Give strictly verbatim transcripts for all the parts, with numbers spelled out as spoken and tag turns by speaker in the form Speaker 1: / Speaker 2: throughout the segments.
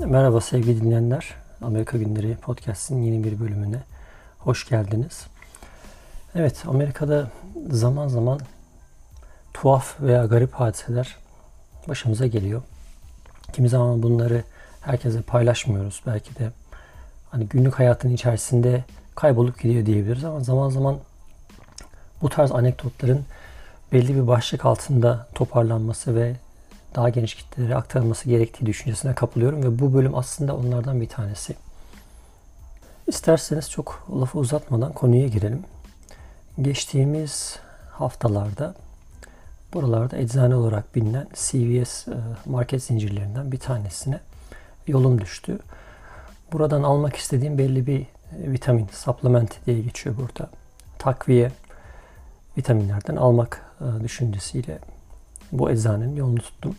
Speaker 1: Merhaba sevgili dinleyenler. Amerika Günleri Podcast'in yeni bir bölümüne hoş geldiniz. Evet, Amerika'da zaman zaman tuhaf veya garip hadiseler başımıza geliyor. Kimi zaman bunları herkese paylaşmıyoruz. Belki de hani günlük hayatın içerisinde kaybolup gidiyor diyebiliriz ama zaman zaman bu tarz anekdotların belli bir başlık altında toparlanması ve daha geniş kitlelere aktarılması gerektiği düşüncesine kapılıyorum ve bu bölüm aslında onlardan bir tanesi. İsterseniz çok lafı uzatmadan konuya girelim. Geçtiğimiz haftalarda buralarda eczane olarak bilinen C V S market zincirlerinden bir tanesine yolum düştü. Buradan almak istediğim belli bir vitamin, supplement diye geçiyor burada. Takviye vitaminlerden almak düşüncesiyle bu eczanenin yolunu tuttum.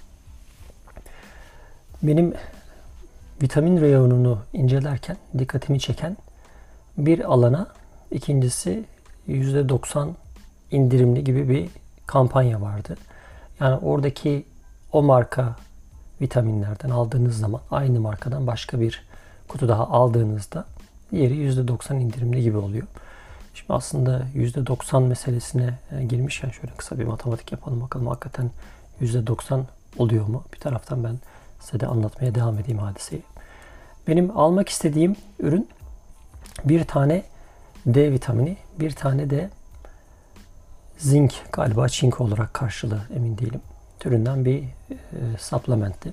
Speaker 1: Benim vitamin reyonunu incelerken dikkatimi çeken bir alana ikincisi yüzde doksan indirimli gibi bir kampanya vardı. Yani oradaki o marka vitaminlerden aldığınız zaman aynı markadan başka bir kutu daha aldığınızda diğeri yüzde doksan indirimli gibi oluyor. Şimdi aslında yüzde doksan meselesine girmişken şöyle kısa bir matematik yapalım bakalım hakikaten yüzde doksan oluyor mu? Bir taraftan ben size de anlatmaya devam edeyim hadiseyi. Benim almak istediğim ürün bir tane D vitamini, bir tane de zinc, galiba çinko olarak karşılığı emin değilim. Türünden bir e, supplementti.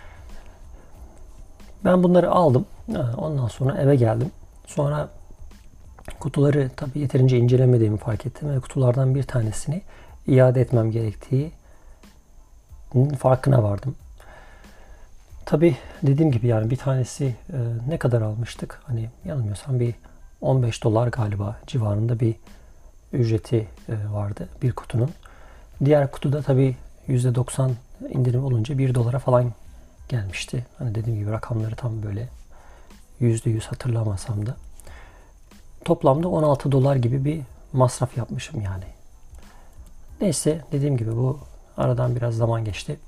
Speaker 1: Ben bunları aldım. Ondan sonra eve geldim. Sonra kutuları tabii yeterince incelemediğimi fark ettim ve kutulardan bir tanesini iade etmem gerektiği farkına vardım. Tabii dediğim gibi yani bir tanesi e, ne kadar almıştık? Hani yanılmıyorsam bir on beş dolar galiba civarında bir ücreti e, vardı bir kutunun. Diğer kutuda tabii yüzde doksan indirim olunca bir dolara falan gelmişti. Hani dediğim gibi rakamları tam böyle yüzde yüz hatırlamasam da. Toplamda on altı dolar gibi bir masraf yapmışım yani. Neyse dediğim gibi bu aradan biraz zaman geçti.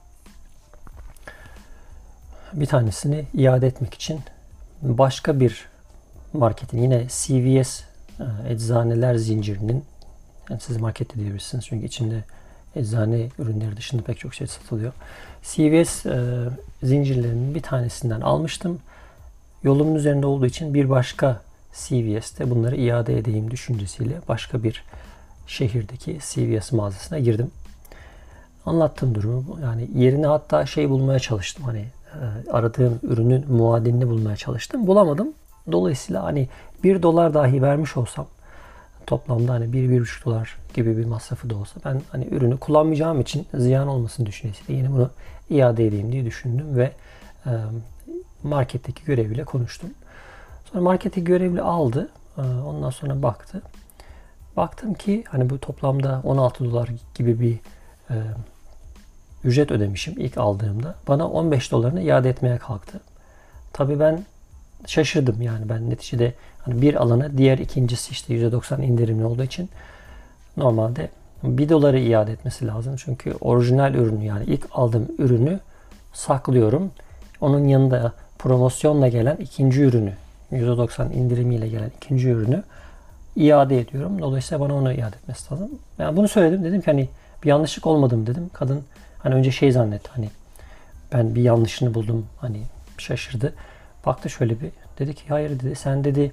Speaker 1: Bir tanesini iade etmek için başka bir marketin yine C V S eczaneler zincirinin, yani siz market de diyebilirsiniz çünkü içinde eczane ürünleri dışında pek çok şey satılıyor. C V S e, zincirlerinin bir tanesinden almıştım. Yolumun üzerinde olduğu için bir başka C V S'te bunları iade edeyim düşüncesiyle başka bir şehirdeki C V S mağazasına girdim. Anlattığım durumu yani yerini hatta şey bulmaya çalıştım hani e, aradığım ürünün muadilini bulmaya çalıştım. Bulamadım. Dolayısıyla hani bir dolar dahi vermiş olsam toplamda hani bir bir buçuk dolar gibi bir masrafı da olsa ben hani ürünü kullanmayacağım için ziyan olmasın düşüncesiyle yine bunu iade edeyim diye düşündüm ve e, marketteki görevliyle konuştum. Sonra marketteki görevli aldı. E, ondan sonra baktı. Baktım ki hani bu toplamda on altı dolar gibi bir e, ücret ödemişim ilk aldığımda. Bana on beş dolarını iade etmeye kalktı. Tabii ben şaşırdım yani ben neticede hani bir alana diğer ikincisi işte yüzde doksan indirimli olduğu için normalde bir doları iade etmesi lazım. Çünkü orijinal ürünü yani ilk aldığım ürünü saklıyorum. Onun yanında promosyonla gelen ikinci ürünü yüzde doksan indirimiyle gelen ikinci ürünü iade ediyorum. Dolayısıyla bana onu iade etmesi lazım. Yani bunu söyledim. Dedim ki hani bir yanlışlık olmadı mı dedim. Kadın hani önce şey zannetti hani ben bir yanlışını buldum hani şaşırdı. Baktı şöyle bir dedi ki hayır dedi sen dedi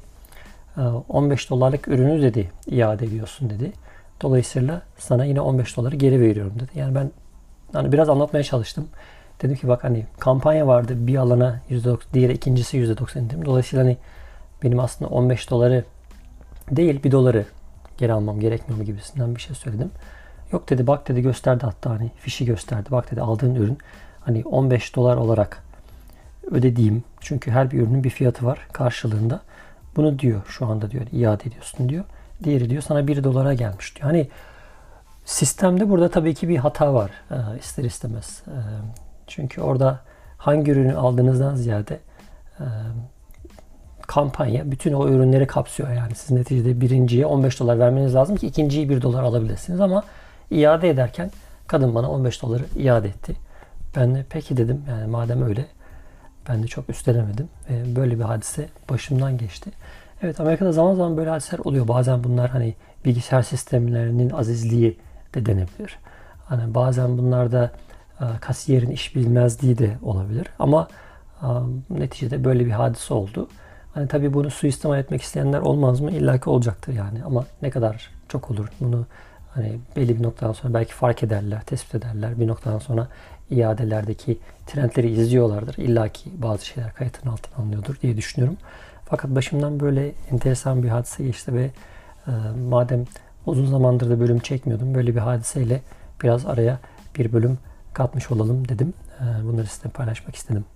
Speaker 1: on beş dolarlık ürünü dedi iade ediyorsun dedi. Dolayısıyla sana yine on beş doları geri veriyorum dedi. Yani ben hani biraz anlatmaya çalıştım. Dedim ki bak hani kampanya vardı bir alana yüzde doksan, diğer ikincisi yüzde doksan indirim. Dolayısıyla hani benim aslında on beş doları değil bir doları geri almam gerekmiyor mu gibisinden bir şey söyledim. Yok dedi bak dedi gösterdi hatta hani fişi gösterdi. Bak dedi aldığın ürün hani on beş dolar olarak ödediğim çünkü her bir ürünün bir fiyatı var karşılığında. Bunu diyor şu anda diyor iade ediyorsun diyor. Diğeri diyor sana bir dolara gelmiş diyor. Hani sistemde burada tabii ki bir hata var e, ister istemez. E, çünkü orada hangi ürünü aldığınızdan ziyade e, kampanya bütün o ürünleri kapsıyor. Yani siz neticede birinciye on beş dolar vermeniz lazım ki ikinciyi bir dolar alabilirsiniz ama iade ederken kadın bana on beş doları iade etti. Ben de peki dedim yani madem öyle Ben de çok üstelemedim. E, böyle bir hadise başımdan geçti. Evet, Amerika'da zaman zaman böyle hadiseler oluyor. Bazen bunlar hani bilgisayar sistemlerinin azizliği de denebilir. Hani bazen bunlarda e, kasiyerin iş bilmezliği de olabilir. Ama e, neticede böyle bir hadise oldu. Hani tabii bunu suistimal etmek isteyenler olmaz mı? İlla ki olacaktır yani. Ama ne kadar çok olur bunu hani belli bir noktadan sonra belki fark ederler, tespit ederler. Bir noktadan sonra iadelerdeki trendleri izliyorlardır. İlla ki bazı şeyler kayıtın altına alınıyordur diye düşünüyorum. Fakat başımdan böyle enteresan bir hadise geçti ve e, madem uzun zamandır da bölüm çekmiyordum, böyle bir hadiseyle biraz araya bir bölüm katmış olalım dedim. E, bunları sizinle paylaşmak istedim.